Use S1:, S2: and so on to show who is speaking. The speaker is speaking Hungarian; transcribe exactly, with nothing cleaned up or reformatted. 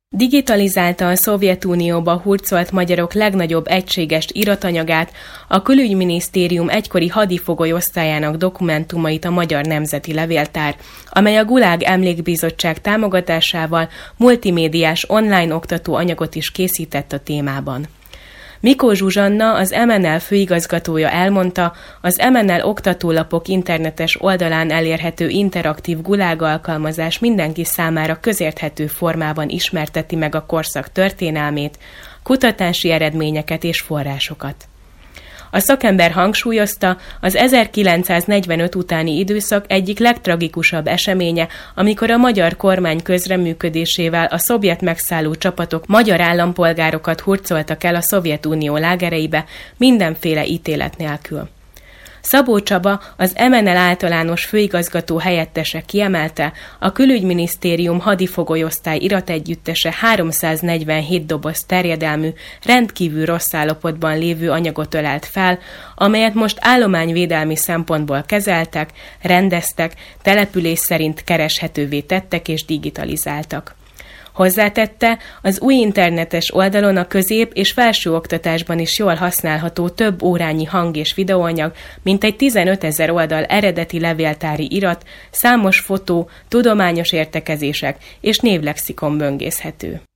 S1: Digitalizálta a Szovjetunióba hurcolt magyarok legnagyobb egységes iratanyagát, a Külügyminisztérium egykori hadifogolyosztályának dokumentumait a Magyar Nemzeti Levéltár, amely a Gulág Emlékbizottság támogatásával multimédiás online oktató anyagot is készített a témában. Mikó Zsuzsanna, az em en el főigazgatója elmondta, az em en el oktatólapok internetes oldalán elérhető interaktív Gulág alkalmazás mindenki számára közérthető formában ismerteti meg a korszak történelmét, kutatási eredményeket és forrásokat. A szakember hangsúlyozta, az ezerkilencszáznegyvenöt utáni időszak egyik legtragikusabb eseménye, amikor a magyar kormány közreműködésével a szovjet megszálló csapatok magyar állampolgárokat hurcoltak el a Szovjetunió lágereibe mindenféle ítélet nélkül. Szabó Csaba, az em en el általános főigazgató helyettese kiemelte, a Külügyminisztérium hadifogolyosztály irategyüttese háromszáznegyvenhét doboz terjedelmű, rendkívül rossz állapotban lévő anyagot ölelt fel, amelyet most állományvédelmi szempontból kezeltek, rendeztek, település szerint kereshetővé tettek és digitalizáltak. Hozzátette, az új internetes oldalon a közép- és felsőoktatásban is jól használható több órányi hang- és videóanyag, mintegy tizenötezer oldal eredeti levéltári irat, számos fotó, tudományos értekezések és névlexikon böngészhető.